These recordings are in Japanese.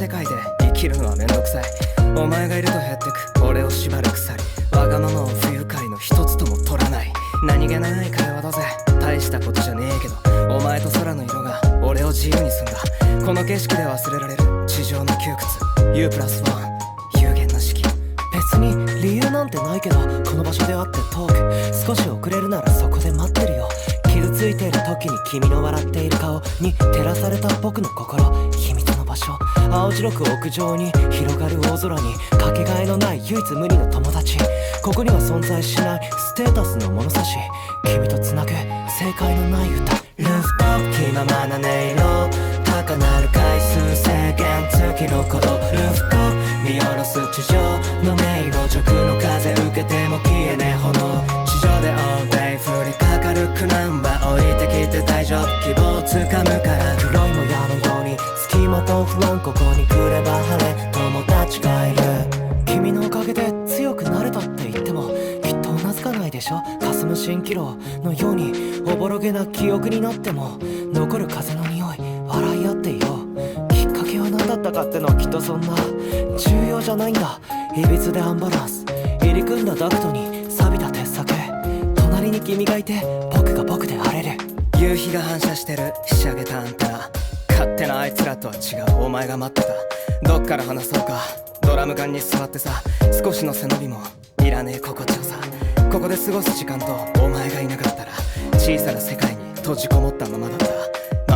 世界で生きるのはめんどくさい。お前がいると減ってく俺を縛る鎖、わがままを不愉快の一つとも取らない。何気ない会話だぜ、大したことじゃねえけど、お前と空の色が俺を自由にすんだ。この景色で忘れられる地上の窮屈、 U+1 有限な式。 別に理由なんてないけど、この場所で会ってトーク少し遅れるならそこで待ってるよ。傷ついている時に君の笑っている顔に照らされた僕の心、秘密の場所、青白く屋上に広がる大空にかけがえのない唯一無二の友達。ここには存在しないステータスの物差し、君とつなぐ正解のない歌。ルーフトップ気ままな音色、高鳴る回数制限月の鼓動。ルーフトップ見下ろす地上の音色、直の風受けても消えねえ炎。地上で all day 降りかかる苦難は降りてきて大丈夫、希望をつかむから。黒いも矢のように隙間と不安、ここに来れば晴れ友達がいる。君のおかげで強くなれたって言ってもきっとうなずかないでしょ。霞む蜃気楼のようにおぼろげな記憶になっても残る風の匂い、笑い合っていよう。きっかけは何だったかってのはきっとそんな重要じゃないんだ。いびつでアンバランス、入り組んだダクトに錆びた鉄柵、隣に君がいて僕が僕であれる。 夕日が反射してるひしゃげたアンテナ、勝手なあいつらとは違うお前が待ってた。どっから話そうか、ドラム缶に座ってさ、少しの背伸びもいらねえ心地よさ。ここで過ごす時間とお前がいなかったら小さな世界に閉じこもったままだった。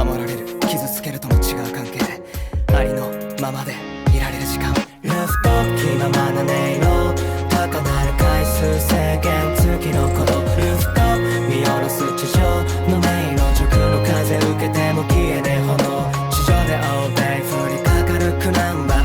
守られる傷つけるとも違う関係、ありのままでいられる時間。 レフト気ままな音色、高鳴る回数制限月の鼓動。ルーフト見下ろす地上の音色、直の風受けても消えねえ炎。地上で all day 降りかかる苦難は